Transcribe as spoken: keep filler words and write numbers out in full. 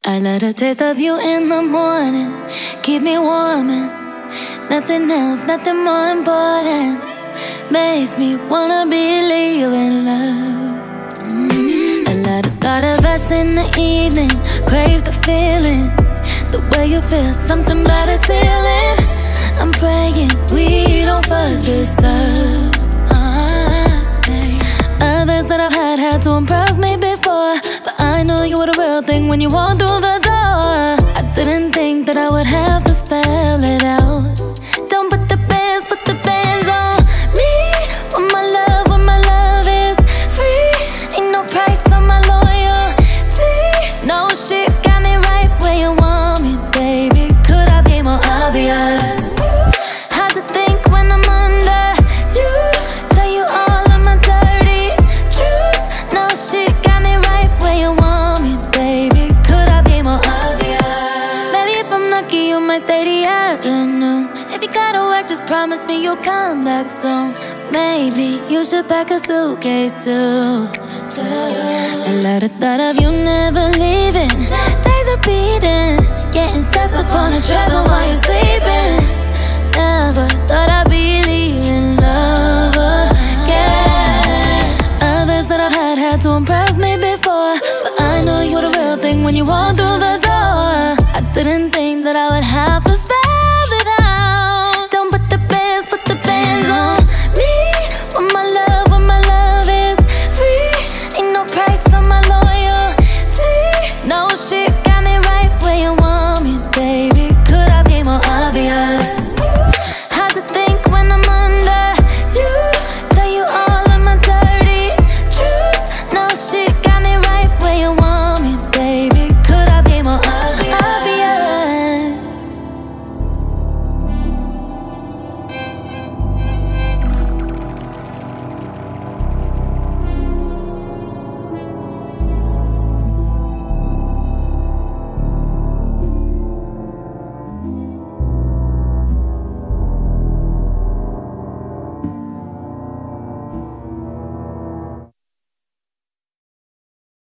I love the taste of you in the morning, keep me warm and nothing else, nothing more important makes me wanna believe in love. mm. I love the thought of us in the evening, crave the feeling, the way you feel, something about a feeling. I'm praying we don't fuck this up. uh, Others that I've had had to impress me before, but I know you were the real thing when you walked through the door. I didn't think that I would have to spell it out. Don't put the bands, put the bands on me. When my love, when my love is free, ain't no price on my loyalty. No shit got me right where you want me, baby. Could I be more obvious? Hard to think when I'm under you, tell you all of my dirty truths. No shit got me right where you want me, baby. Could I be more obvious? Maybe if I'm lucky you might stay the afternoon. If you gotta work, just promise me you'll come back soon. Maybe you should pack a suitcase too. I love the thought of you never leaving, days repeating, getting steps up on the treadmill while you're sleeping. Never thought I'd believe in love again. Others that I've had had to impress me before, but I know you're the real thing when you walk through the door. I didn't think